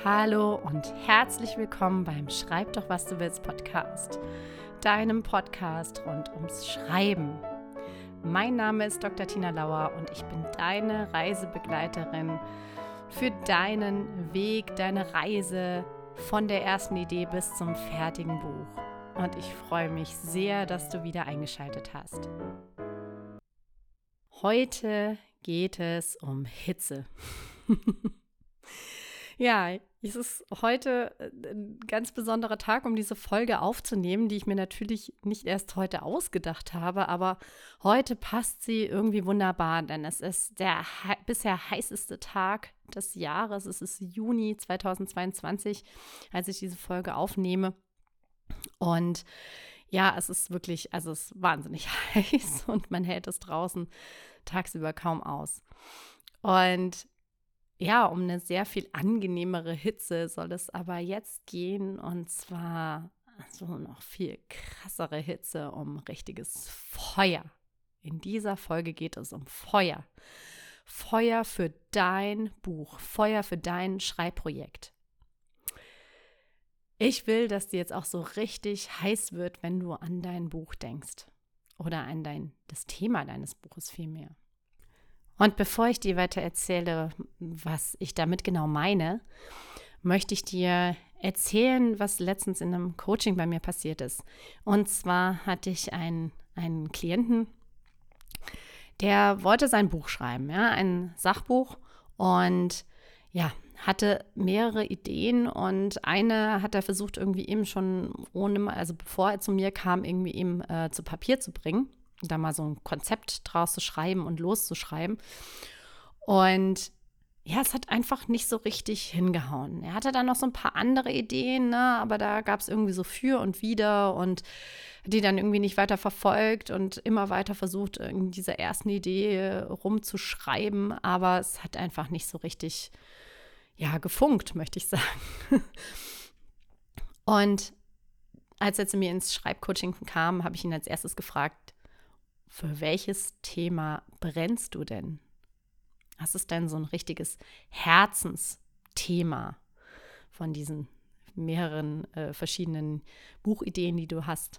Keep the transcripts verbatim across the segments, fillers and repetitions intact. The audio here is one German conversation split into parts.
Hallo und herzlich willkommen beim Schreib doch, was du willst Podcast, deinem Podcast rund ums Schreiben. Mein Name ist Doktor Tina Lauer und ich bin deine Reisebegleiterin für deinen Weg, deine Reise von der ersten Idee bis zum fertigen Buch. Und ich freue mich sehr, dass du wieder eingeschaltet hast. Heute geht es um Hitze. Ja, es ist heute ein ganz besonderer Tag, um diese Folge aufzunehmen, die ich mir natürlich nicht erst heute ausgedacht habe, aber heute passt sie irgendwie wunderbar, denn es ist der he- bisher heißeste Tag des Jahres. Es ist Juni zweitausendzweiundzwanzig, als ich diese Folge aufnehme. Und ja, es ist wirklich, also es ist wahnsinnig heiß und man hält es draußen tagsüber kaum aus. Und ja, um eine sehr viel angenehmere Hitze soll es aber jetzt gehen, und zwar so noch viel krassere Hitze, um richtiges Feuer. In dieser Folge geht es um Feuer. Feuer für dein Buch, Feuer für dein Schreibprojekt. Ich will, dass dir jetzt auch so richtig heiß wird, wenn du an dein Buch denkst oder an dein, das Thema deines Buches vielmehr. Und bevor ich dir weiter erzähle, was ich damit genau meine, möchte ich dir erzählen, was letztens in einem Coaching bei mir passiert ist. Und zwar hatte ich einen, einen Klienten, der wollte sein Buch schreiben, ja, ein Sachbuch, und ja, hatte mehrere Ideen, und eine hat er versucht irgendwie eben schon ohne, also bevor er zu mir kam, irgendwie eben äh, zu Papier zu bringen. Da mal so ein Konzept draus zu schreiben und loszuschreiben. Und ja, es hat einfach nicht so richtig hingehauen. Er hatte dann noch so ein paar andere Ideen, ne? Aber da gab es irgendwie so für und wider und die dann irgendwie nicht weiter verfolgt und immer weiter versucht, in dieser ersten Idee rumzuschreiben. Aber es hat einfach nicht so richtig, ja, gefunkt, möchte ich sagen. Und als er zu mir ins Schreibcoaching kam, habe ich ihn als erstes gefragt: Für welches Thema brennst du denn? Was ist denn so ein richtiges Herzensthema von diesen mehreren äh, verschiedenen Buchideen, die du hast?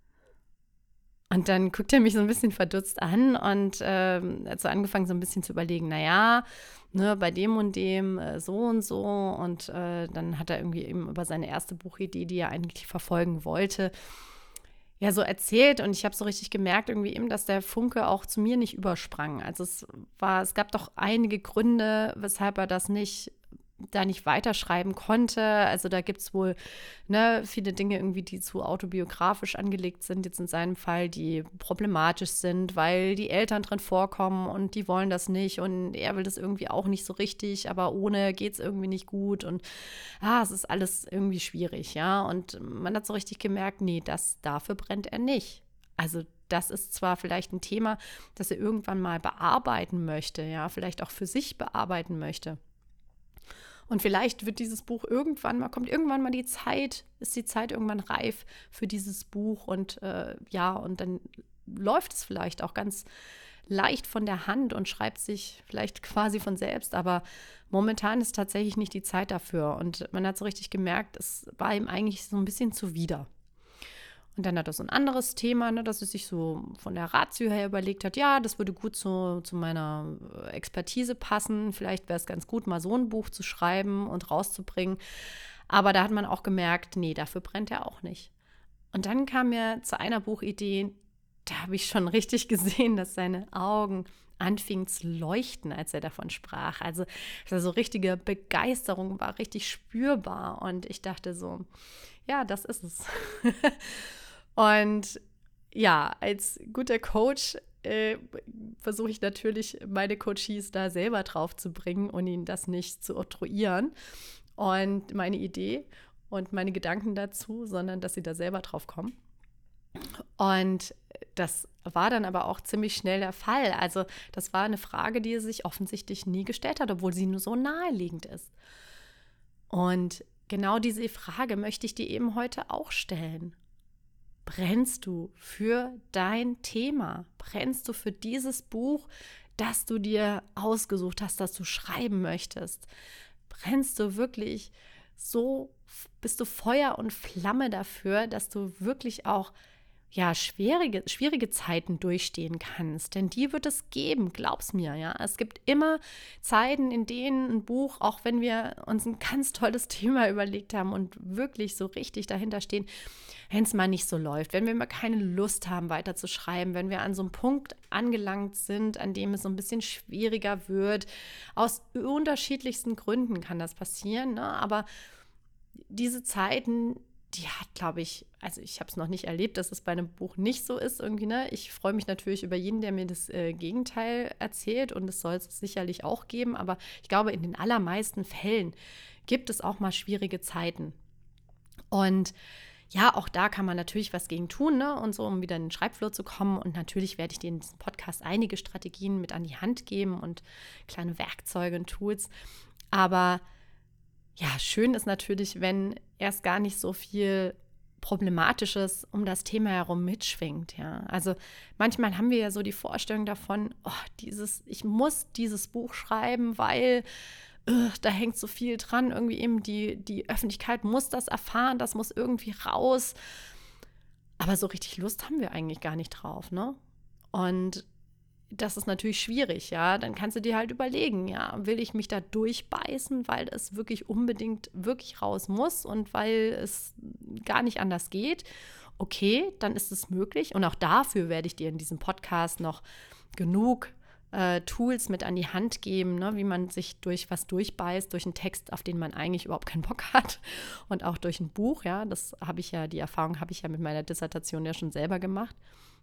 Und dann guckt er mich so ein bisschen verdutzt an und ähm, hat so angefangen, so ein bisschen zu überlegen, naja, ne, bei dem und dem äh, so und so. Und äh, dann hat er irgendwie eben über seine erste Buchidee, die er eigentlich verfolgen wollte, ja, so erzählt, und ich habe so richtig gemerkt irgendwie eben, dass der Funke auch zu mir nicht übersprang. Also es war, es gab doch einige Gründe, weshalb er das nicht, da nicht weiterschreiben konnte. Also da gibt es wohl ne, viele Dinge irgendwie, die zu autobiografisch angelegt sind, jetzt in seinem Fall, die problematisch sind, weil die Eltern drin vorkommen und die wollen das nicht und er will das irgendwie auch nicht so richtig, aber ohne geht es irgendwie nicht gut, und ah, es ist alles irgendwie schwierig, ja. Und man hat so richtig gemerkt, nee, das, dafür brennt er nicht. Also das ist zwar vielleicht ein Thema, das er irgendwann mal bearbeiten möchte, ja, vielleicht auch für sich bearbeiten möchte. Und vielleicht wird dieses Buch irgendwann mal, kommt irgendwann mal die Zeit, ist die Zeit irgendwann reif für dieses Buch, und äh, ja, und dann läuft es vielleicht auch ganz leicht von der Hand und schreibt sich vielleicht quasi von selbst, aber momentan ist tatsächlich nicht die Zeit dafür, und man hat so richtig gemerkt, es war ihm eigentlich so ein bisschen zuwider. Und dann hat er so ein anderes Thema, ne, dass er sich so von der Ratio her überlegt hat, ja, das würde gut zu, zu meiner Expertise passen. Vielleicht wäre es ganz gut, mal so ein Buch zu schreiben und rauszubringen. Aber da hat man auch gemerkt, nee, dafür brennt er auch nicht. Und dann kam er zu einer Buchidee, da habe ich schon richtig gesehen, dass seine Augen anfingen zu leuchten, als er davon sprach. Also, also richtige Begeisterung war richtig spürbar. Und ich dachte so, ja, das ist es. Und ja, als guter Coach äh, versuche ich natürlich, meine Coaches da selber drauf zu bringen und ihnen das nicht zu oktroyieren und meine Idee und meine Gedanken dazu, sondern dass sie da selber drauf kommen. Und das war dann aber auch ziemlich schnell der Fall. Also das war eine Frage, die er sich offensichtlich nie gestellt hat, obwohl sie nur so naheliegend ist. Und genau diese Frage möchte ich dir eben heute auch stellen. Brennst du für dein Thema? Brennst du für dieses Buch, das du dir ausgesucht hast, das du schreiben möchtest? Brennst du wirklich so, bist du Feuer und Flamme dafür, dass du wirklich auch ja, schwierige, schwierige Zeiten durchstehen kannst, denn die wird es geben, glaub's mir, ja. Es gibt immer Zeiten, in denen ein Buch, auch wenn wir uns ein ganz tolles Thema überlegt haben und wirklich so richtig dahinter stehen, wenn es mal nicht so läuft, wenn wir mal keine Lust haben, weiter zu schreiben, wenn wir an so einem Punkt angelangt sind, an dem es so ein bisschen schwieriger wird. Aus unterschiedlichsten Gründen kann das passieren, ne? Aber diese Zeiten, die hat, glaube ich, also ich habe es noch nicht erlebt, dass es bei einem Buch nicht so ist irgendwie, ne? Ich freue mich natürlich über jeden, der mir das äh, Gegenteil erzählt und es soll es sicherlich auch geben, aber ich glaube, in den allermeisten Fällen gibt es auch mal schwierige Zeiten. Und ja, auch da kann man natürlich was gegen tun, ne? Und so, um wieder in den Schreibflow zu kommen. Und natürlich werde ich dir in diesem Podcast einige Strategien mit an die Hand geben und kleine Werkzeuge und Tools. Aber ja, schön ist natürlich, wenn erst gar nicht so viel Problematisches um das Thema herum mitschwingt, ja. Also manchmal haben wir ja so die Vorstellung davon, oh, dieses, ich muss dieses Buch schreiben, weil uh, da hängt so viel dran, irgendwie eben die, die Öffentlichkeit muss das erfahren, das muss irgendwie raus. Aber so richtig Lust haben wir eigentlich gar nicht drauf, ne? Und das ist natürlich schwierig, ja. Dann kannst du dir halt überlegen, ja, will ich mich da durchbeißen, weil es wirklich unbedingt wirklich raus muss und weil es gar nicht anders geht. Okay, dann ist es möglich. Und auch dafür werde ich dir in diesem Podcast noch genug äh, Tools mit an die Hand geben, ne, wie man sich durch was durchbeißt, durch einen Text, auf den man eigentlich überhaupt keinen Bock hat. Und auch durch ein Buch, ja. Das habe ich ja, die Erfahrung habe ich ja mit meiner Dissertation ja schon selber gemacht.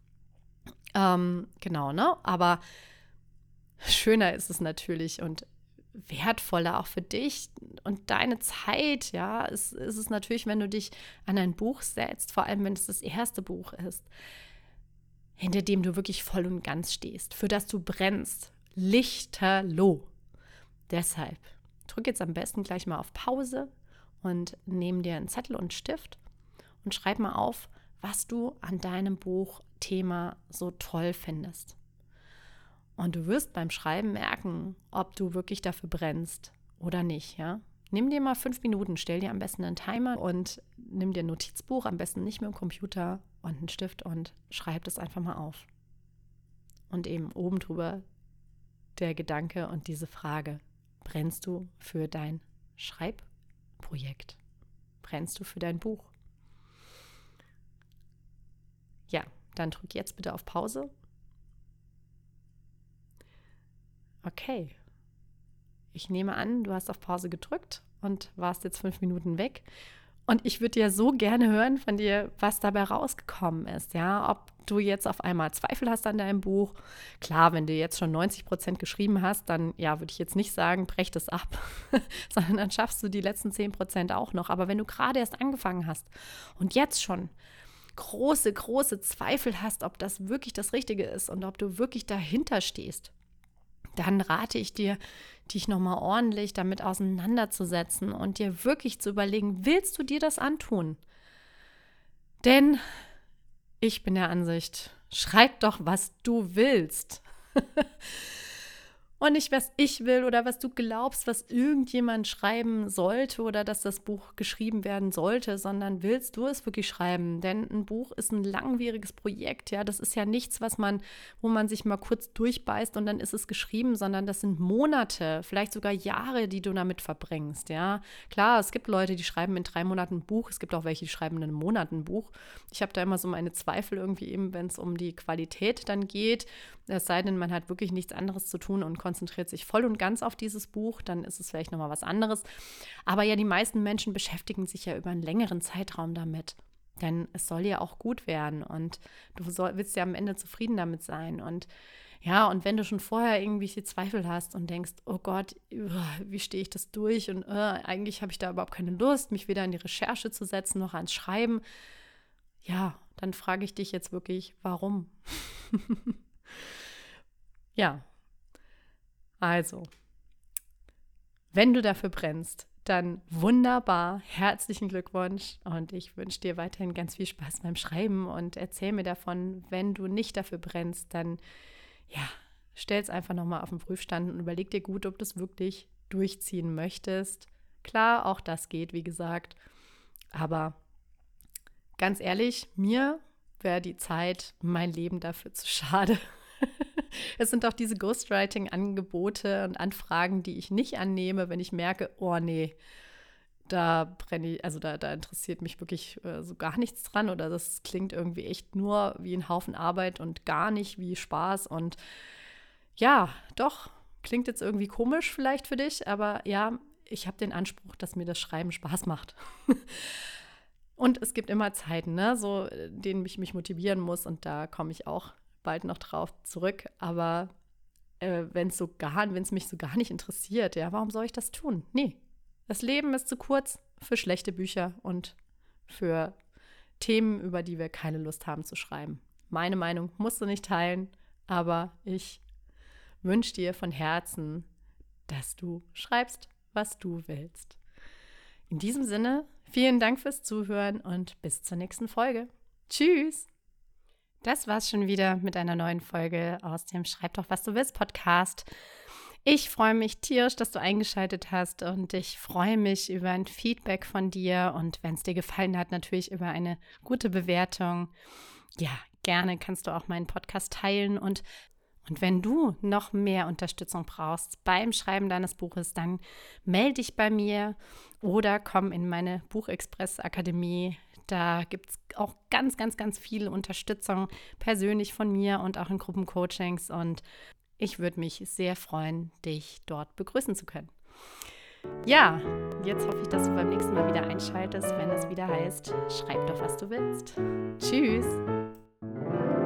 Ähm, genau, ne? Aber schöner ist es natürlich und wertvoller auch für dich und deine Zeit, ja, ist, ist es natürlich, wenn du dich an ein Buch setzt, vor allem wenn es das erste Buch ist, hinter dem du wirklich voll und ganz stehst, für das du brennst, lichterloh. Deshalb drück jetzt am besten gleich mal auf Pause und nimm dir einen Zettel und einen Stift und schreib mal auf, was du an deinem Buchthema so toll findest. Und du wirst beim Schreiben merken, ob du wirklich dafür brennst oder nicht, ja? Nimm dir mal fünf Minuten, stell dir am besten einen Timer und nimm dir ein Notizbuch, am besten nicht mit dem Computer und einen Stift und schreib das einfach mal auf. Und eben oben drüber der Gedanke und diese Frage: Brennst du für dein Schreibprojekt? Brennst du für dein Buch? Ja, dann drück jetzt bitte auf Pause. Okay. Ich nehme an, du hast auf Pause gedrückt und warst jetzt fünf Minuten weg. Und ich würde ja so gerne hören von dir, was dabei rausgekommen ist. Ja, ob du jetzt auf einmal Zweifel hast an deinem Buch. Klar, wenn du jetzt schon neunzig Prozent geschrieben hast, dann ja, würde ich jetzt nicht sagen, brech das ab, sondern dann schaffst du die letzten zehn Prozent auch noch. Aber wenn du gerade erst angefangen hast und jetzt schon große, große Zweifel hast, ob das wirklich das Richtige ist und ob du wirklich dahinter stehst, dann rate ich dir, dich nochmal ordentlich damit auseinanderzusetzen und dir wirklich zu überlegen, willst du dir das antun? Denn ich bin der Ansicht, schreib doch, was du willst. Und nicht, was ich will oder was du glaubst, was irgendjemand schreiben sollte oder dass das Buch geschrieben werden sollte, sondern willst du es wirklich schreiben? Denn ein Buch ist ein langwieriges Projekt, ja. Das ist ja nichts, was man, wo man sich mal kurz durchbeißt und dann ist es geschrieben, sondern das sind Monate, vielleicht sogar Jahre, die du damit verbringst, ja. Klar, es gibt Leute, die schreiben in drei Monaten ein Buch, es gibt auch welche, die schreiben in einem Monat ein Buch. Ich habe da immer so meine Zweifel irgendwie eben, wenn es um die Qualität dann geht, es sei denn, man hat wirklich nichts anderes zu tun und konzentriert sich voll und ganz auf dieses Buch, dann ist es vielleicht nochmal was anderes. Aber ja, die meisten Menschen beschäftigen sich ja über einen längeren Zeitraum damit. Denn es soll ja auch gut werden und du soll, willst ja am Ende zufrieden damit sein. Und ja, und wenn du schon vorher irgendwelche Zweifel hast und denkst, oh Gott, wie stehe ich das durch? Und uh, eigentlich habe ich da überhaupt keine Lust, mich weder in die Recherche zu setzen noch ans Schreiben. Ja, dann frage ich dich jetzt wirklich, warum? Ja, also, wenn du dafür brennst, dann wunderbar, herzlichen Glückwunsch und ich wünsche dir weiterhin ganz viel Spaß beim Schreiben und erzähl mir davon, wenn du nicht dafür brennst, dann ja, stell es einfach nochmal auf den Prüfstand und überleg dir gut, ob das wirklich durchziehen möchtest. Klar, auch das geht, wie gesagt. Aber ganz ehrlich, mir wäre die Zeit, mein Leben dafür zu schade. Es sind auch diese Ghostwriting-Angebote und Anfragen, die ich nicht annehme, wenn ich merke, oh nee, da brenne ich, also da, da interessiert mich wirklich äh, so gar nichts dran oder das klingt irgendwie echt nur wie ein Haufen Arbeit und gar nicht wie Spaß. Und ja, doch, klingt jetzt irgendwie komisch vielleicht für dich, aber ja, ich habe den Anspruch, dass mir das Schreiben Spaß macht. Und es gibt immer Zeiten, ne, so, denen ich mich motivieren muss und da komme ich auch bald noch drauf zurück. Aber äh, wenn es so gar, wenn es mich so gar nicht interessiert, ja, warum soll ich das tun? Nee, das Leben ist zu kurz für schlechte Bücher und für Themen, über die wir keine Lust haben zu schreiben. Meine Meinung musst du nicht teilen, aber ich wünsche dir von Herzen, dass du schreibst, was du willst. In diesem Sinne, vielen Dank fürs Zuhören und bis zur nächsten Folge. Tschüss! Das war's schon wieder mit einer neuen Folge aus dem Schreib doch, was du willst Podcast. Ich freue mich tierisch, dass du eingeschaltet hast und ich freue mich über ein Feedback von dir und wenn es dir gefallen hat, natürlich über eine gute Bewertung. Ja, gerne kannst du auch meinen Podcast teilen und Und wenn du noch mehr Unterstützung brauchst beim Schreiben deines Buches, dann melde dich bei mir oder komm in meine Buchexpress-Akademie. Da gibt es auch ganz, ganz, ganz viel Unterstützung persönlich von mir und auch in Gruppencoachings. Und ich würde mich sehr freuen, dich dort begrüßen zu können. Ja, jetzt hoffe ich, dass du beim nächsten Mal wieder einschaltest, wenn es wieder heißt, schreib doch, was du willst. Tschüss!